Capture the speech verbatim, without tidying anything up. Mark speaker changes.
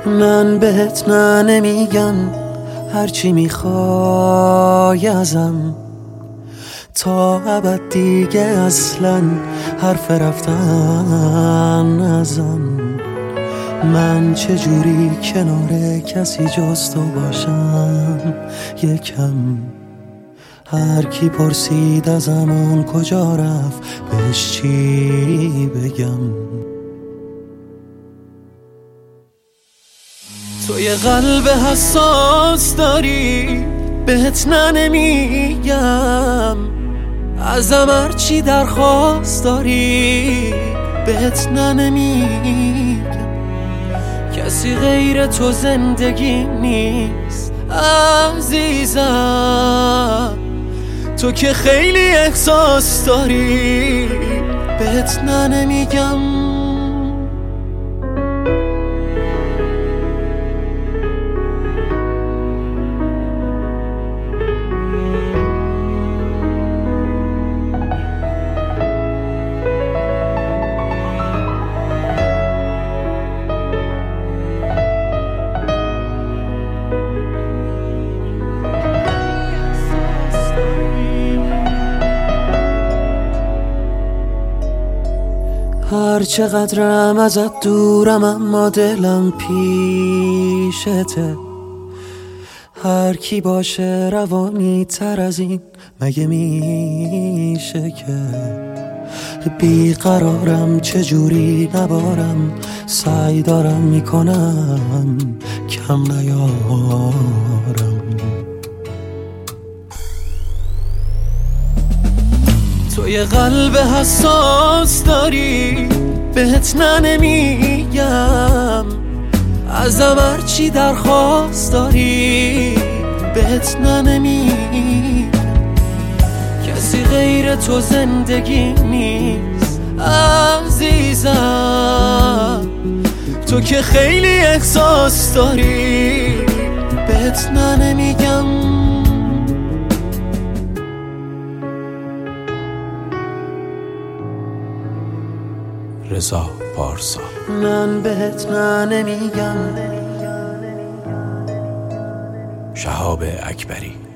Speaker 1: من بهت نه نمیگم هرچی میخوای ازم، تا ابد دیگه اصلا حرف رفتن نزن. من چجوری کنار کسی جز تو باشم یکم؟ هر کی پرسید ازم اون کجا رفت بهش چی بگم؟ تو یه قلب حساس داری، بهت نه نمیگم ازم هرچی درخواست داری، بهت نه نمیگم. کسی غیر تو زندگی نیست عزیزم، تو که خیلی احساس داری، بهت نه نمیگم. هر چقدرم ازت دورم اما دلم پیشته. هر کی باشه روانی تر از این مگه میشه که؟ بیقرارم چجوری نبارم، سعی دارم میکنم کم نیارم. تو یه قلب حساس داری، بهت نه نمیگم ازم هرچی درخواست داری، بهت نه نمیگم. کسی غیر تو زندگی نیست عزیزم، تو که خیلی احساس داری، بهت نه نمیگم.
Speaker 2: رضا پارسا.
Speaker 1: من بهت نه نمیگم.
Speaker 2: شهاب اکبری.